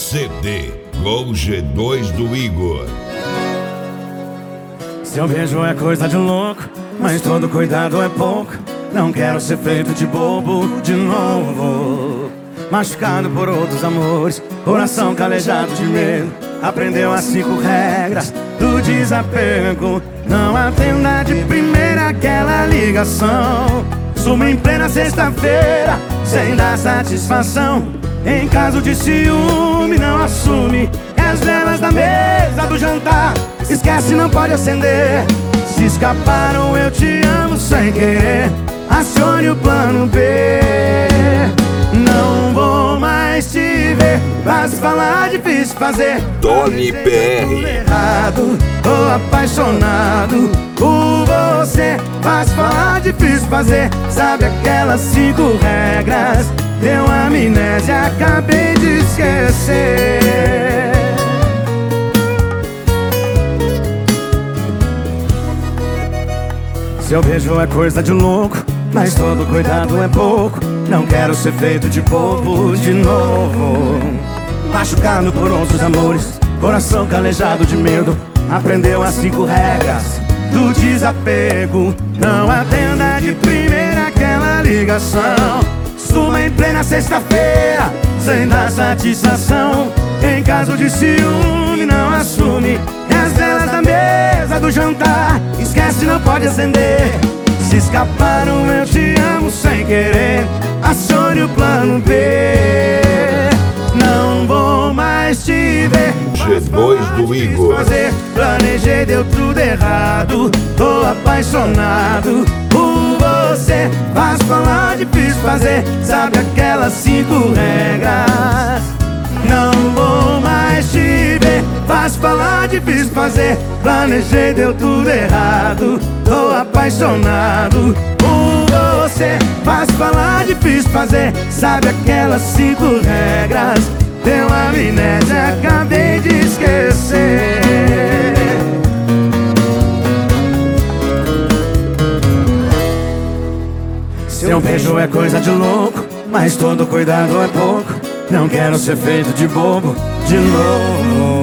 CD com G2 do Igor. Seu beijo é coisa de louco, mas todo cuidado é pouco. Não quero ser feito de bobo de novo. Machucado por outros amores, coração calejado de medo. Aprendeu as 5 regras do desapego. Não atenda de primeira aquela ligação. Suma em plena sexta-feira, sem dar satisfação. Em caso de ciúme, não assume. É as velas da mesa do jantar, esquece, não pode acender. Se escaparam, eu te amo sem querer. Acione o plano B. Não vou mais te ver. Fácil falar, difícil fazer. Tony PR. Errado, tô apaixonado por você. Fácil falar, difícil fazer. Sabe aquelas 5 regras? Deu amnésia, acabei de esquecer. Seu beijo é coisa de louco, mas todo cuidado é pouco. Não quero ser feito de bobo de novo. Machucado por outros amores, coração calejado de medo. Aprendeu as 5 regras do desapego. Não atenda de primeira aquela ligação. Suma em plena sexta-feira, sem dar satisfação. Em caso de ciúme, não assume. É as velas da mesa do jantar, esquece, não pode acender. Se escaparam, eu te amo sem querer. Acione o plano B. Não vou mais te ver. G2 do Igor. Planejei, deu tudo errado. Tô apaixonado por você. Fácil falar, difícil fazer. Sabe aquelas 5 regras? Não vou mais te ver. Fácil falar, difícil fazer. Planejei, deu tudo errado. Tô apaixonado por você. Fácil falar, difícil fazer. Sabe aquelas 5 regras? Deu amnésia, acabei de esquecer. Seu beijo é coisa de louco, mas todo cuidado é pouco. Não quero ser feito de bobo de novo.